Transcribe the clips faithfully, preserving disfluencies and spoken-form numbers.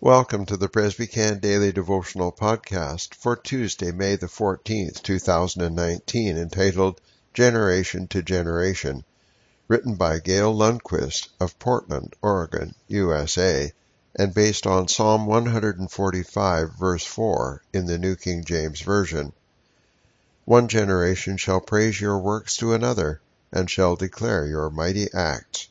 Welcome to the Presbycan Daily Devotional Podcast for Tuesday, May the fourteenth, two thousand nineteen, entitled Generation to Generation, written by Gail Lundquist of Portland, Oregon, U S A, and based on Psalm one forty-five, verse four in the New King James Version. One generation shall praise your works to another, and shall declare your mighty acts.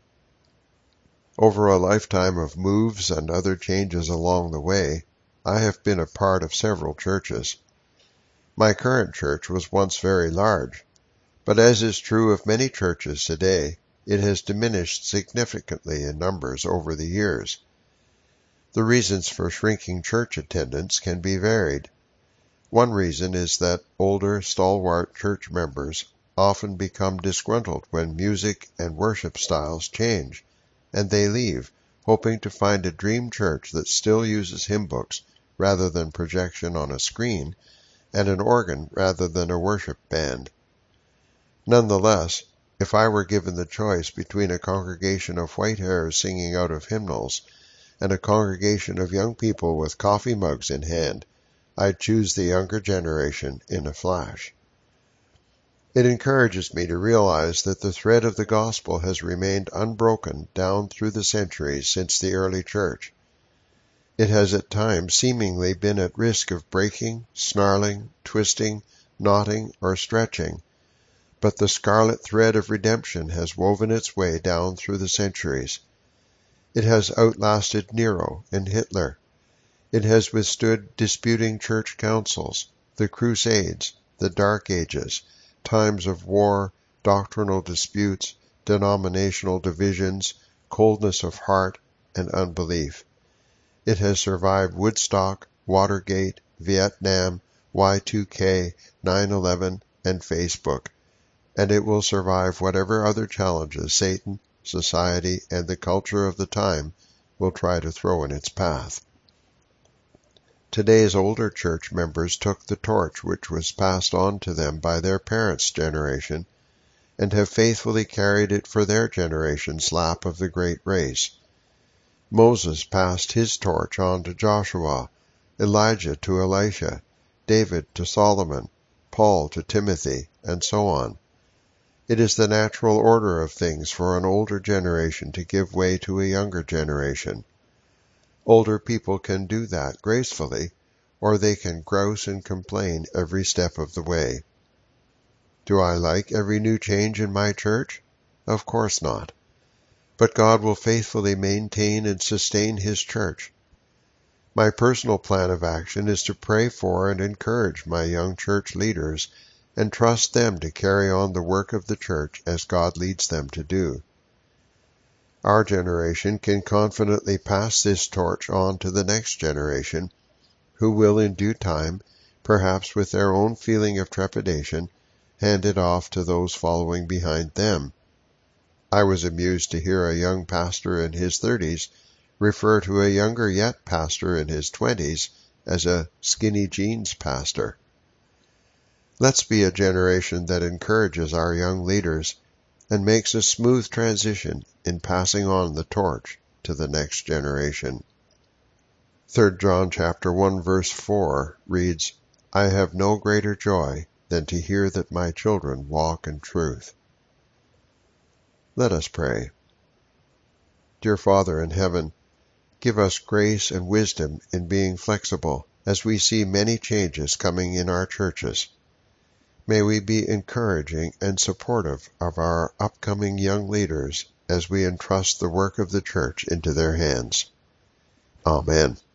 Over a lifetime of moves and other changes along the way, I have been a part of several churches. My current church was once very large, but as is true of many churches today, it has diminished significantly in numbers over the years. The reasons for shrinking church attendance can be varied. One reason is that older, stalwart church members often become disgruntled when music and worship styles change, and they leave, hoping to find a dream church that still uses hymn books rather than projection on a screen, and an organ rather than a worship band. Nonetheless, if I were given the choice between a congregation of white hairs singing out of hymnals and a congregation of young people with coffee mugs in hand, I'd choose the younger generation in a flash. It encourages me to realize that the thread of the gospel has remained unbroken down through the centuries since the early church. It has at times seemingly been at risk of breaking, snarling, twisting, knotting, or stretching, but the scarlet thread of redemption has woven its way down through the centuries. It has outlasted Nero and Hitler. It has withstood disputing church councils, the Crusades, the Dark Ages, times of war, doctrinal disputes, denominational divisions, coldness of heart, and unbelief. It has survived Woodstock, Watergate, Vietnam, Y two K, nine eleven, and Facebook, and it will survive whatever other challenges Satan, society, and the culture of the time will try to throw in its path. Today's older church members took the torch which was passed on to them by their parents' generation, and have faithfully carried it for their generation's lap of the great race. Moses passed his torch on to Joshua, Elijah to Elisha, David to Solomon, Paul to Timothy, and so on. It is the natural order of things for an older generation to give way to a younger generation. Older people can do that gracefully, or they can grouse and complain every step of the way. Do I like every new change in my church? Of course not. But God will faithfully maintain and sustain His church. My personal plan of action is to pray for and encourage my young church leaders and trust them to carry on the work of the church as God leads them to do. Our generation can confidently pass this torch on to the next generation, who will in due time, perhaps with their own feeling of trepidation, hand it off to those following behind them. I was amused to hear a young pastor in his thirties refer to a younger yet pastor in his twenties as a skinny jeans pastor. Let's be a generation that encourages our young leaders and makes a smooth transition in passing on the torch to the next generation. Third John chapter one verse four reads, I have no greater joy than to hear that my children walk in truth. Let us pray. Dear Father in heaven, give us grace and wisdom in being flexible as we see many changes coming in our churches. May we be encouraging and supportive of our upcoming young leaders as we entrust the work of the church into their hands. Amen.